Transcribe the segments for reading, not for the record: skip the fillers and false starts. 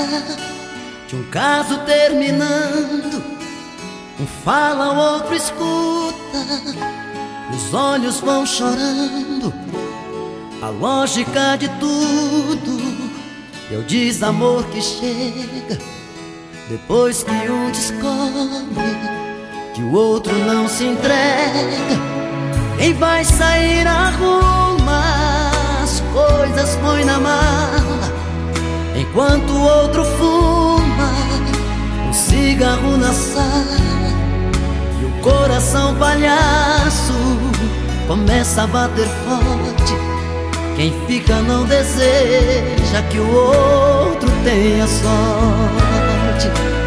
de um caso terminando. Um fala, o outro escuta, os olhos vão chorando. A lógica de tudo é o desamor que chega depois que um descobre que o outro não se entrega. Quem vai sair arruma as coisas, põe na mala, enquanto o outro fuma um cigarro na sala. E o coração palhaço começa a bater forte. Quem fica não deseja que o outro tenha sorte.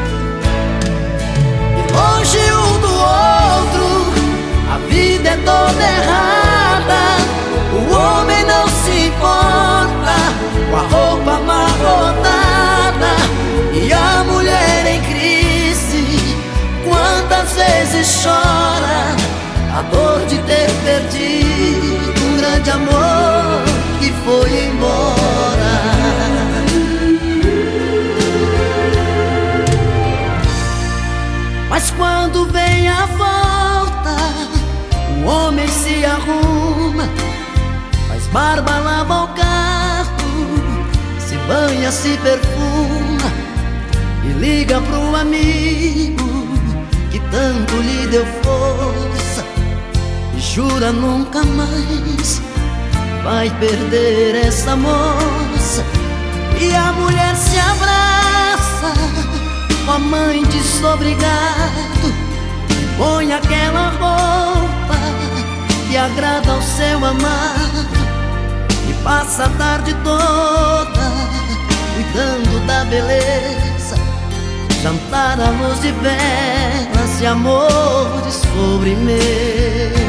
E longe um do outro, a vida é toda errada. O homem não se importa com a roupa amarrotada, e a mulher em crise quantas vezes chora a dor de ter perdido um grande amor que foi embora. Mas quando vem a volta, o homem se arruma, faz barba, lava o carro, se banha, se perfuma e liga pro amigo que tanto lhe deu força e jura nunca mais vai perder essa moça. E a mulher se abraça com a mãe desobrigado, põe aquela roupa que agrada ao seu amado e passa a tarde toda cuidando da beleza, jantar à luz de velas e amor de sobremesa.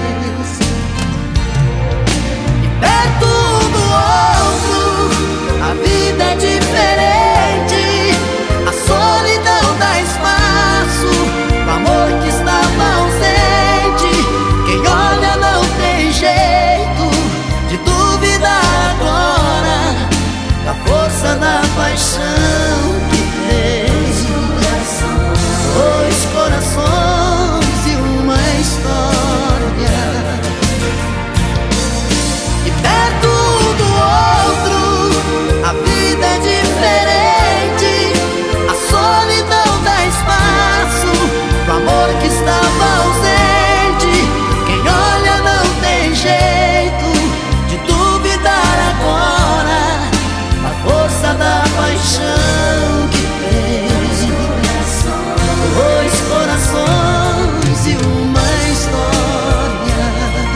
Perto um do outro, a vida é diferente. A solidão dá espaço pro amor que estava ausente. Quem olha não tem jeito de duvidar agora da força da paixão que tem. Dois corações e uma história. Perto um do outro, a vida é diferente. A solidão dá espaço pro amor que estava ausente. Quem olha não tem jeito de duvidar agora da força da paixão que tem. Dois corações e uma história,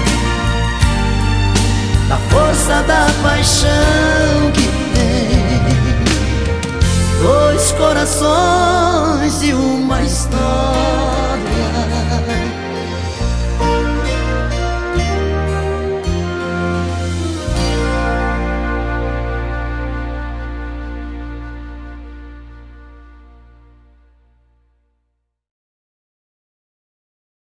da força da paixão que tem. Dois corações e uma história.